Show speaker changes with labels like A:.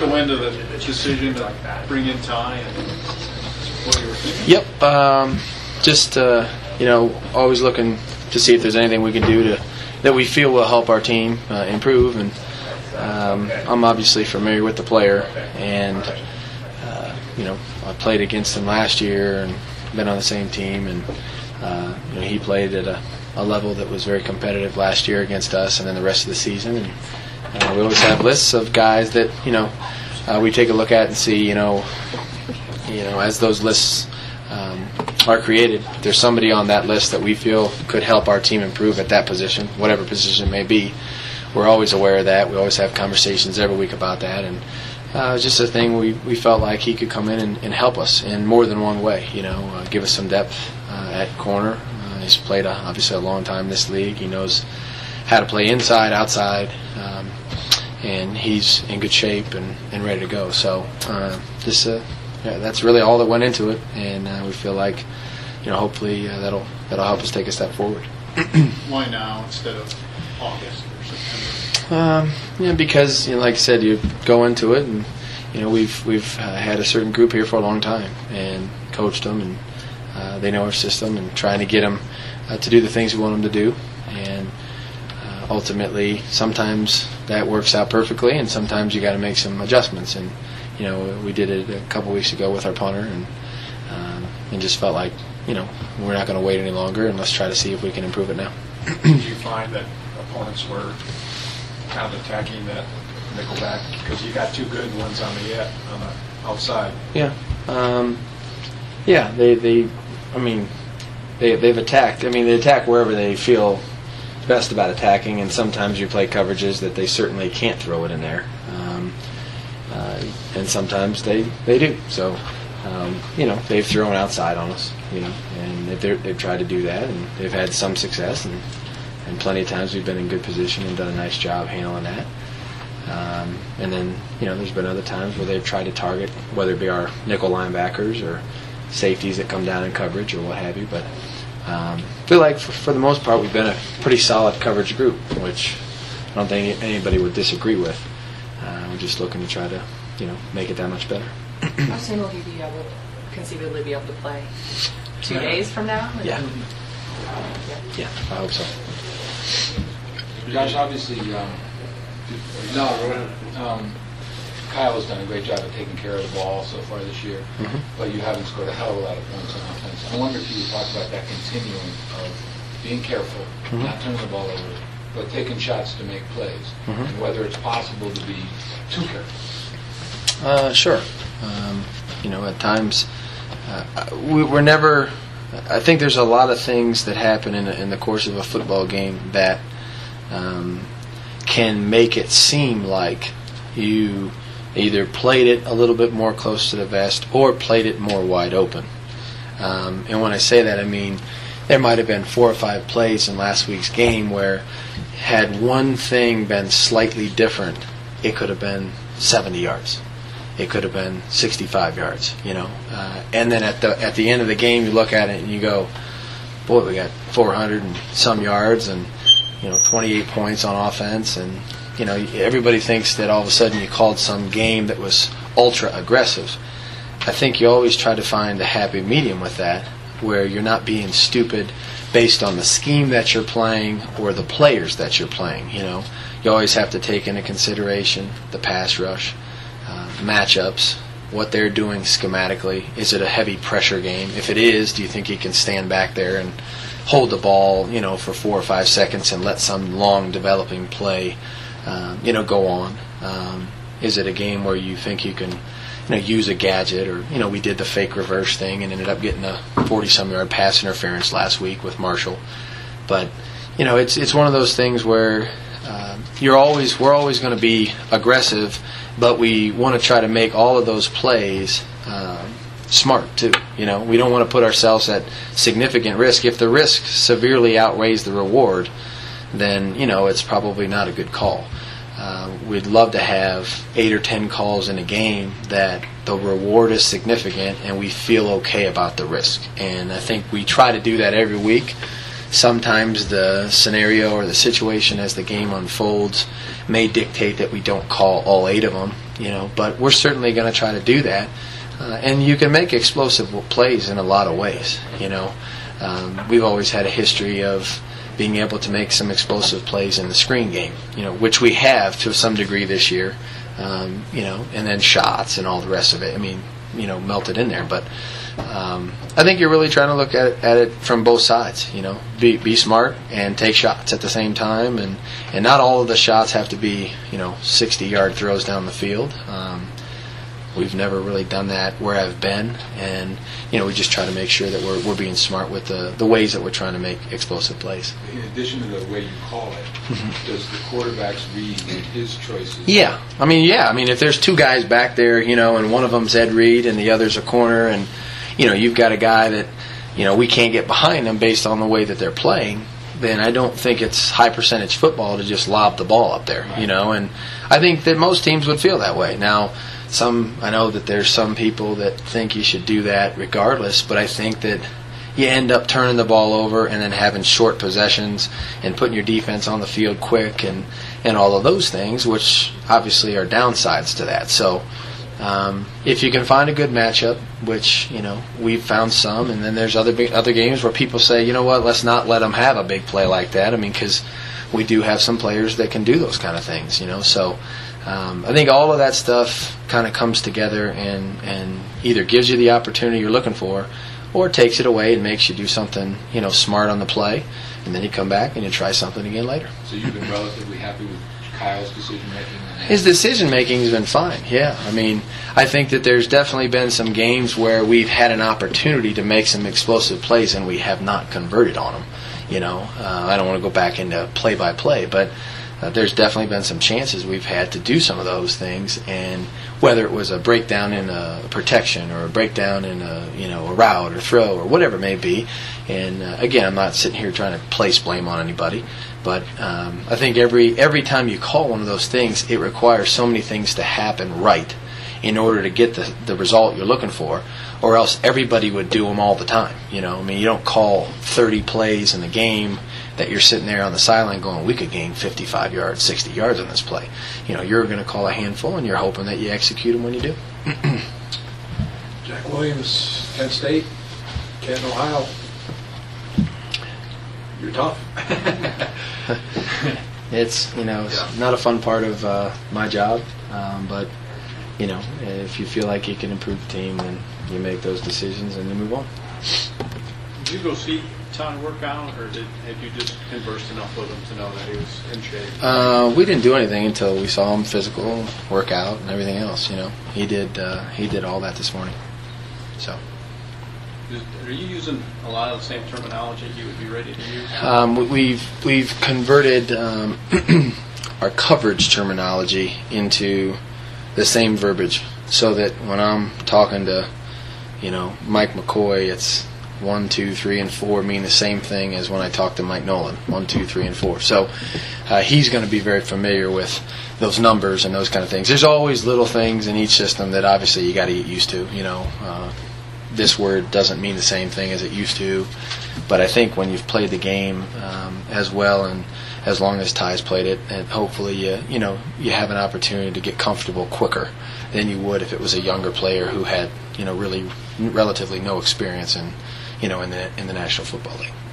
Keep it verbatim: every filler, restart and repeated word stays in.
A: go into the decision to bring in Ty and what you were thinking?
B: Yep. Um, just, uh, you know, always looking to see if there's anything we can do to that we feel will help our team uh, improve. And um, I'm obviously familiar with the player, and uh, you know, I played against him last year and been on the same team, and uh, you know, he played at a, a level that was very competitive last year against us, and then the rest of the season. And uh, we always have lists of guys that you know uh, we take a look at and see, you know, you know, as those lists um, are created, if there's somebody on that list that we feel could help our team improve at that position, whatever position it may be. We're always aware of that. We always have conversations every week about that, and uh, it's just a thing we, we felt like he could come in and, and help us in more than one way. You know, uh, give us some depth uh, at corner. Uh, he's played a, obviously a long time in this league. He knows how to play inside, outside, um, and he's in good shape and, and ready to go. So uh, this. Uh, Yeah, that's really all that went into it, and uh, we feel like, you know, hopefully uh, that'll that'll help us take a step forward.
A: Why now instead of August or September?
B: Um, yeah, because you know, like I said, you go into it, and you know we've we've uh, had a certain group here for a long time, and coached them, and uh, they know our system, and trying to get them uh, to do the things we want them to do, and uh, ultimately sometimes that works out perfectly, and sometimes you got to make some adjustments. And you know, we did it a couple weeks ago with our punter, and um, and just felt like, you know, we're not going to wait any longer, and let's try to see if we can improve it now.
C: Did you find that opponents were kind of attacking that nickel back because you got two good ones on the uh, on the outside?
B: Yeah, um, yeah. They, they, I mean, they they've attacked. I mean, they attack wherever they feel best about attacking, and sometimes you play coverages that they certainly can't throw it in there. Um, Uh, and sometimes they, they do. So, um, you know, they've thrown outside on us, you know, and they've, they've tried to do that, and they've had some success, and, and plenty of times we've been in good position and done a nice job handling that. Um, and then, you know, there's been other times where they've tried to target, whether it be our nickel linebackers or safeties that come down in coverage or what have you. But um, I feel like for, for the most part we've been a pretty solid coverage group, which I don't think anybody would disagree with. Uh, we're just looking to try to, you know, make it that much better.
D: How soon will you be able, conceivably be able to play? Two yeah. days from now?
B: Yeah.
D: yeah.
B: Yeah, I hope so.
E: Josh, obviously, um, no, um, Kyle has done a great job of taking care of the ball so far this year, mm-hmm. but you haven't scored a hell of a lot of points on offense. I wonder if you would talk about that continuing of being careful, mm-hmm. not turning the ball over, but taking shots to make plays, mm-hmm. and whether it's possible to be too careful.
B: Uh, sure. Um, you know, at times uh, we, we're never. I think there's a lot of things that happen in, a, in the course of a football game that um, can make it seem like you either played it a little bit more close to the vest or played it more wide open. Um, and when I say that, I mean there might have been four or five plays in last week's game where, had one thing been slightly different, it could have been seventy yards. It could have been sixty-five yards, you know. Uh, and then at the at the end of the game, you look at it and you go, boy, we got four hundred and some yards and, you know, twenty-eight points on offense. And, you know, everybody thinks that all of a sudden you called some game that was ultra aggressive. I think you always try to find a happy medium with that, where you're not being stupid based on the scheme that you're playing or the players that you're playing. You know, you always have to take into consideration the pass rush, uh, matchups, what they're doing schematically. Is it a heavy pressure game? If it is, do you think you can stand back there and hold the ball, you know, for four or five seconds and let some long developing play, um, you know, go on? Um, is it a game where you think you can, you know, use a gadget, or, you know, we did the fake reverse thing and ended up getting a forty-some yard pass interference last week with Marshall. But, you know, it's it's one of those things where uh, you're always we're always going to be aggressive, but we want to try to make all of those plays uh, smart too. You know, we don't want to put ourselves at significant risk. If the risk severely outweighs the reward, then, you know, it's probably not a good call. Uh, we'd love to have eight or ten calls in a game that the reward is significant and we feel okay about the risk. And I think we try to do that every week. Sometimes the scenario or the situation as the game unfolds may dictate that we don't call all eight of them, you know, but we're certainly going to try to do that. Uh, and you can make explosive plays in a lot of ways, you know. Um, we've always had a history of being able to make some explosive plays in the screen game, you know, which we have to some degree this year, um, you know, and then shots and all the rest of it. I mean, you know, melted in there. But um, I think you're really trying to look at it, at it from both sides, you know, be be smart and take shots at the same time. And, and not all of the shots have to be, you know, sixty-yard throws down the field. Um, we've never really done that where I've been. And, you know, we just try to make sure that we're we're being smart with the, the ways that we're trying to make explosive plays.
E: In addition to the way you call it, mm-hmm. does the quarterback's read make his choices?
B: Yeah. I mean, yeah. I mean, if there's two guys back there, you know, and one of them's Ed Reed and the other's a corner, and, you know, you've got a guy that, you know, we can't get behind them based on the way that they're playing, then I don't think it's high percentage football to just lob the ball up there, right. You know. And I think that most teams would feel that way. Now, Some I know that there's some people that think you should do that regardless, but I think that you end up turning the ball over and then having short possessions and putting your defense on the field quick and, and all of those things, which obviously are downsides to that. So um, if you can find a good matchup, which, you know, we've found some, and then there's other big, other games where people say, you know what, let's not let them have a big play like that. I mean, because we do have some players that can do those kind of things, you know, so Um, I think all of that stuff kind of comes together and, and either gives you the opportunity you're looking for or takes it away and makes you do something, you know, smart on the play, and then you come back and you try something again later.
E: So you've been relatively happy with Kyle's decision-making?
B: His decision-making has been fine, yeah. I mean, I think that there's definitely been some games where we've had an opportunity to make some explosive plays and we have not converted on them, you know. Uh, I don't want to go back into play-by-play, but Uh, there's definitely been some chances we've had to do some of those things, and whether it was a breakdown in a protection or a breakdown in a, you know, a route or throw or whatever it may be. And uh, again, I'm not sitting here trying to place blame on anybody, but um, I think every every time you call one of those things, it requires so many things to happen right in order to get the the result you're looking for, or else everybody would do them all the time. You know, I mean, you don't call thirty plays in the game that you're sitting there on the sideline going, we could gain fifty-five yards, sixty yards on this play. You know, you're going to call a handful, and you're hoping that you execute them when you do.
C: Jack Williams, Kent State, Canton, Ohio. You're tough.
B: It's, you know, it's
C: Yeah.
B: not a fun part of uh, my job, um, but, you know, if you feel like you can improve the team, then you make those decisions and you move on.
A: Did you go see Tom work out, or did had you just conversed enough with him to know that he was in shape?
B: Uh, we didn't do anything until we saw him physical, workout, and everything else. You know, he did. Uh, he did all that this morning. So,
A: Are you using a lot of the same terminology you would be ready to use?
B: um, we- we've we've converted um, our coverage terminology into the same verbiage, so that when I'm talking to, you know, Mike McCoy, it's one, two, three, and four mean the same thing as when I talk to Mike Nolan. One, two, three, and four. So uh, he's going to be very familiar with those numbers and those kind of things. There's always little things in each system that obviously you got to get used to. You know, uh, this word doesn't mean the same thing as it used to. But I think when you've played the game um, as well and as long as Ty's played it, and hopefully you you know you have an opportunity to get comfortable quicker than you would if it was a younger player who had, you know, really relatively no experience in, you know, in the in the National Football League.